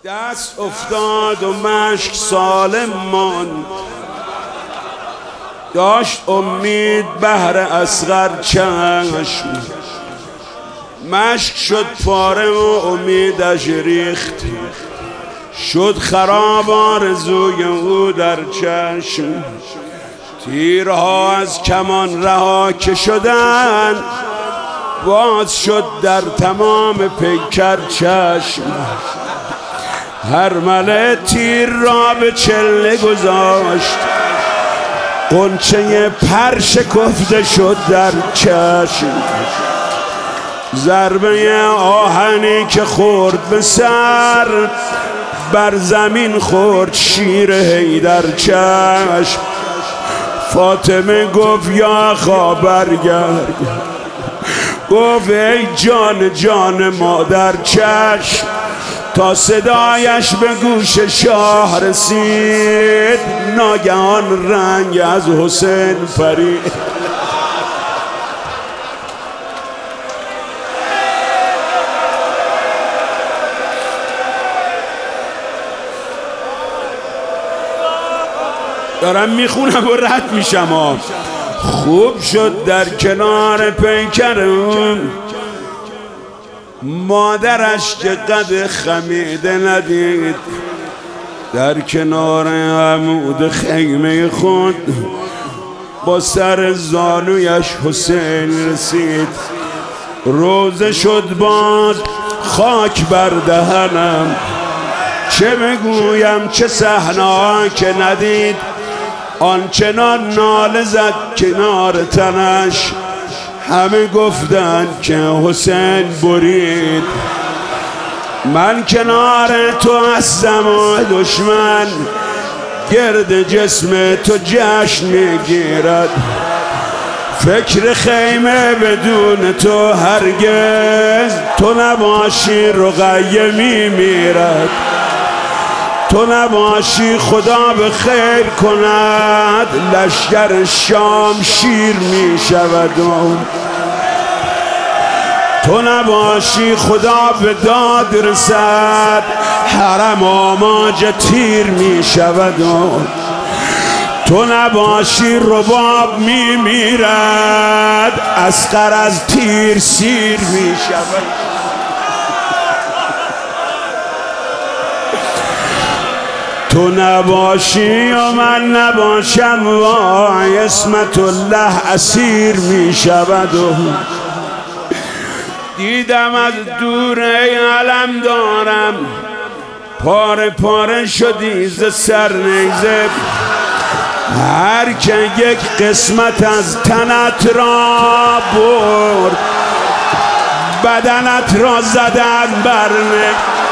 دست افتاد و مشک سالم ماند، داشت امید بهر اصغر چشم. مشک شد پاره و امیدش ریخت، شد خراب آرزوی او در چشم. تیرها از کمان رها که شدند، باز شد در تمام پیکر چشم. هر مله تیر را به چله گذاشت، غنچه پر شکفته شد در چشم. ضربه آهنی که خورد به سر، بر زمین خورد شیر حیدر چشم. فاطمه گفت یا خواب برگرد، گفت ای جان جان مادر چشم. تا صدایش به گوش شاه رسید، ناگهان رنگ از حسین پرید. دارم میخونم و رد میشم. خوب شد در کنار پیکر مادرش که قد خمیده ندید. در کنار عمود خیمه خود با سر زانویش حسین رسید. روزه شد باز خاک بر دهنم، چه بگویم چه صحنه‌ها که ندید. آنچنان ناله زد کنار تنش، همه گفتند که حسین برید. من کنار تو هستم و دشمن گرد جسم تو جشن میگیرد. فکر خیمه بدون تو هرگز، تو نباشی رقیه میمیرد. تو نباشی خدا به خیر کند، لشکر شام شیر می شود. تو نباشی خدا به داد رسد، حرم آماج تیر می شود. تو نباشی رباب می میرد، اصغر از تیر سیر می شود. تو نباشی و من نباشم، وای اسمت الله اسیر می شود. دیدم از دور ای علم دارم، پاره پاره شدی ز سر نیزه. هر که یک قسمت از تنت را برد، بدنت را زدن بر